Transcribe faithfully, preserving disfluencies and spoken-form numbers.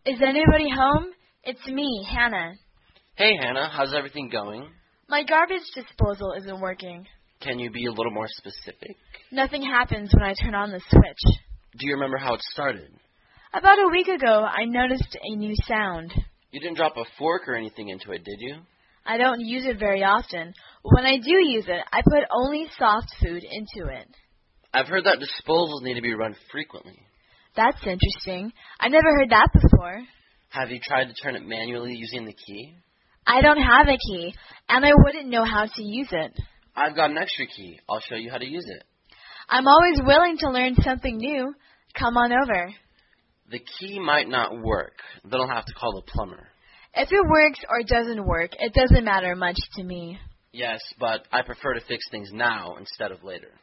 Is anybody home? It's me, Hannah. Hey, Hannah. How's everything going? My garbage disposal isn't working. Can you be a little more specific? Nothing happens when I turn on the switch. Do you remember how it started? About a week ago, I noticed a new sound. You didn't drop a fork or anything into it, did you? I don't use it very often. When I do use it, I put only soft food into it. I've heard that disposals need to be run frequently. That's interesting. I never heard that before. Have you tried to turn it manually using the key? I don't have a key, and I wouldn't know how to use it. I've got an extra key. I'll show you how to use it. I'm always willing to learn something new. Come on over. The key might not work. Then I'll have to call the plumber. If it works or doesn't work, it doesn't matter much to me. Yes, but I prefer to fix things now instead of later.